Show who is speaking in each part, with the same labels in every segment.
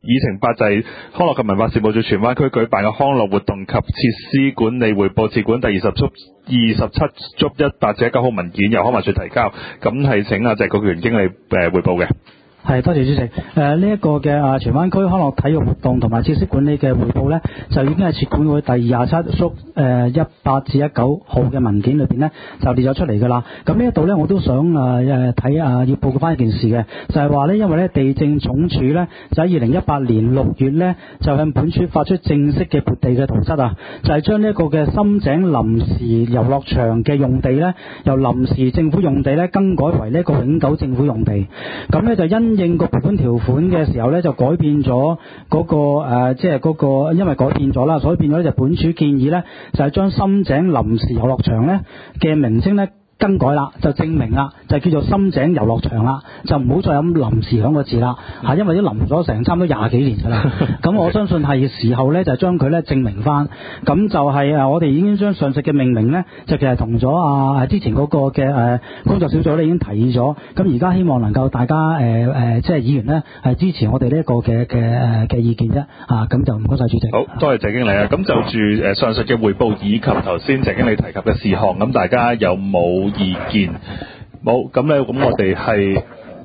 Speaker 1: 議程8就係康樂及文化事務署荃灣區舉辦嘅康樂活動及設施管理匯報，次管第27足1/9號文件由康文署提交，咁係請謝國權經理匯報嘅。
Speaker 2: 係，多謝主席。呢一個嘅荃灣區康樂體育活動同埋設施管理嘅匯報呢，就已經係設管會第27足18至19號嘅文件裏邊呢，就列咗出嚟㗎啦。咁呢一度呢，我都想睇要報告翻一件事嘅，就係話呢，因為呢地政總署呢，就喺2018年6月呢，就向本署發出正式嘅撥地嘅圖則啊，就係將呢一個嘅深井臨時遊樂場嘅用地呢，由臨時政府用地呢，更改為呢一個永久政府用地。咁呢，就因應個撥款條款嘅時候咧，就改變咗嗰個即係嗰個，因為改變咗啦，所以變咗就本署建議咧，就係將深井臨時遊樂場咧嘅名稱咧更改啦，就正名啦，就叫做深井遊樂場啦，就唔好再有臨時兩個字啦，因為都臨咗成差唔多20幾年㗎啦。咁我相信係時候咧，就將佢咧正名翻。咁就係我哋已經將上述嘅命名咧，就其實同咗之前嗰個嘅工作小組咧已經提議咗。咁而家希望能夠大家即係議員咧係支持我哋呢一個嘅意見啫。咁就唔該晒主席。
Speaker 1: 好，多謝謝經理啊。咁就住上述嘅匯報以及頭先謝經理提及嘅事項，咁大家有冇意見？冇，咁咧，咁我哋係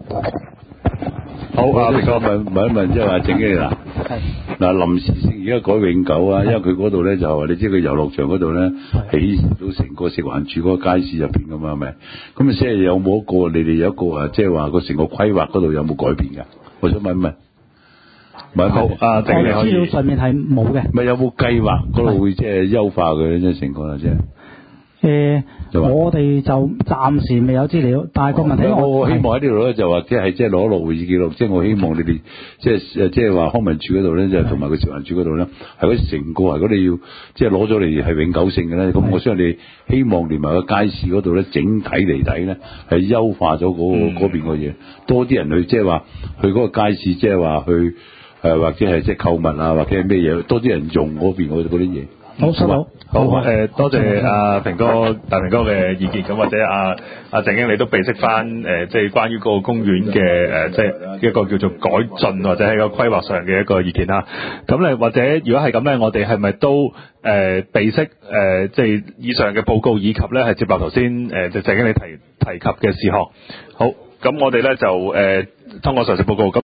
Speaker 1: 好啊。平哥
Speaker 3: 問一問，即係話正經嗱，臨時性而家改永久啊，因為佢嗰度咧就話你知佢遊樂場嗰度咧起到成個食環署嗰個街市入邊噶嘛，係咪？咁即係有冇一個你哋有一個即係話個成個規劃嗰度有冇改變㗎？我想問一問。好啊，正經理可以。
Speaker 2: 資料上面係冇嘅。
Speaker 3: 咪有冇計劃嗰度會即係優化佢即係成個啦，即係。
Speaker 2: 我哋就暫時未有資料，但係個問題
Speaker 3: 我希望喺呢度咧就話即係攞落會議記錄，即係我希望你哋即係話康文署嗰度咧，就同埋個食環署嗰度咧，係嗰成個係嗰你要即係攞咗嚟係永久性嘅咧。咁我相信你希望連埋個街市嗰度咧，整體嚟睇咧係優化咗嗰邊個嘢，多啲人去即係話去嗰個街市，即係話去或者係即係購物啊，或者係咩嘢，多啲人用嗰邊嗰啲嘢。
Speaker 2: 好，收到。
Speaker 1: 好，多謝平哥大平哥嘅意見，咁或者鄭經理都備悉翻即係關於個公園嘅即係一個叫做改進或者係個規劃上嘅一個意見啦。咁咧或者如果係咁咧，我哋係咪都備悉即係以上嘅報告以及咧係接納頭先鄭經理提及嘅事項？好，咁我哋咧就通過上述報告。